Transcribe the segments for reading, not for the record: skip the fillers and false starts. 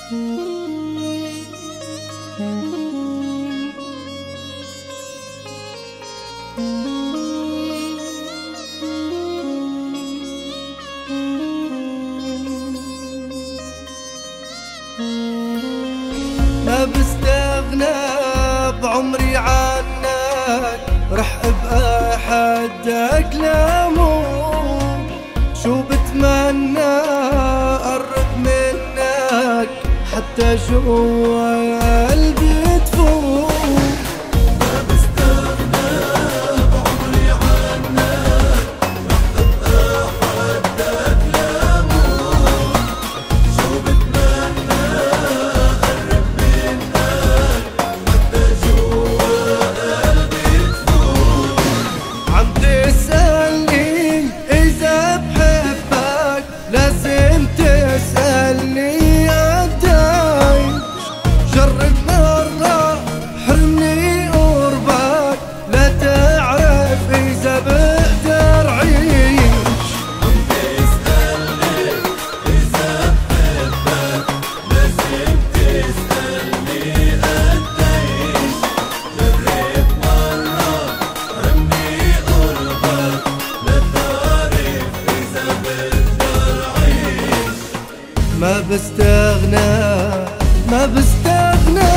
ما بستغنى بعمري عنك، رح ابقى حدك لموت. شو بتمنى قرب منك حتى جوا قلبي تفوت. ما بستغنى بعمري عنك، رح ابقى حدك لموت. شو بتمنى قرب منك حتى جوا قلبي تفوت. عم تسألني إذا بحبك، لازم تسألني قديش. جرب مرة حرمني قربك، لا تعرف إذا بقدر عيش. عم تسألني إذا بحبك، لازم تسألني قديش. جرب مرة حرمني قربك، لا تعرف إذا بقدر عيش. ما بستغنى ما بستغنى.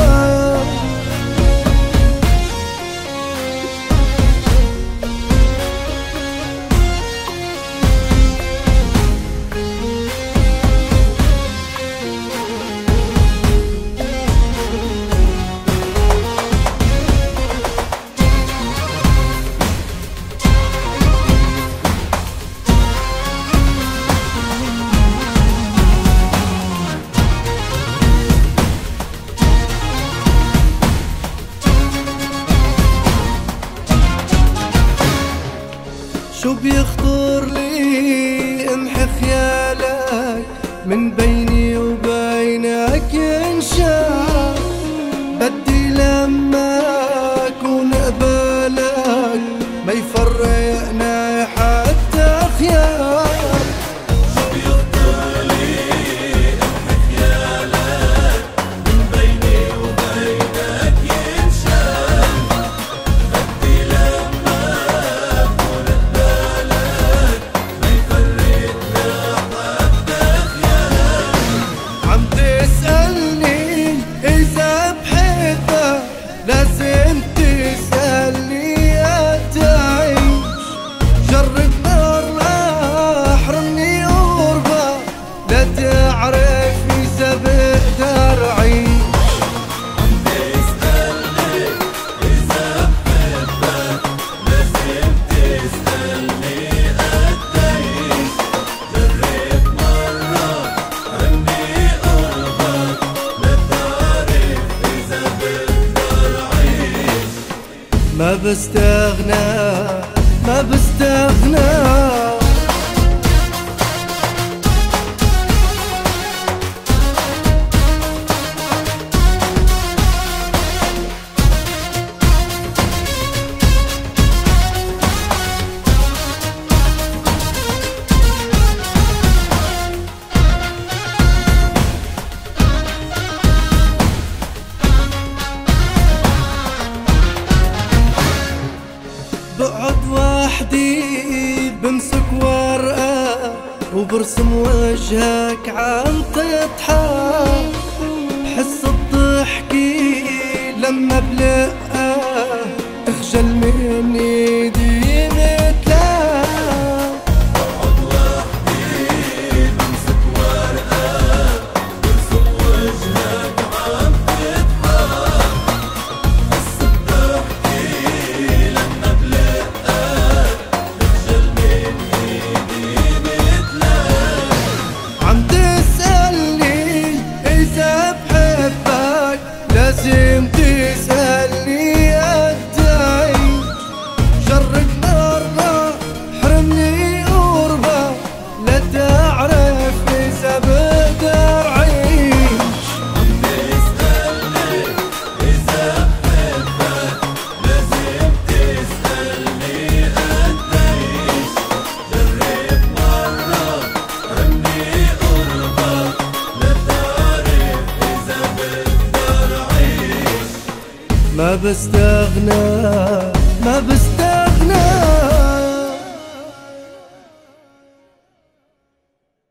شو بيخطر لي امحي خيالك، من بيني وبينك ينشاف. بدي لما اكون قبالك ما يفرقنا حتى خيال. شو بيخطر لي امحي خيالك، من بيني وبينك ينشال. بدي لما اكون قبالك ما يفرقنا حتى خيال. عم تسألني إذا بحبك، لازم تسألني قديش. جرب مرة حرمني قربك، لا تعرف إذا بقدر عيش. عم تسألني إذا بحبك، لازم تسألني قديش. جرب مرة حرمني قربك، لا تعرف إذا بقدر عيش. ما بستغنى ما بستغنى. بقعد وحدي بمسك ورقة، وبرسم وجهك عم تضحك. بحس بضحكي لما بلقى، اخجل من ايدي مثلك. بقعد وحدي بمسك ورقة، برسم وجهك عم تضحك. بحس بضحكي لما بلقاك، اخجل من ايدي مثلك. عم تسألني إذا بحبك، لازم تسألني قديش. جرب ما بستغنى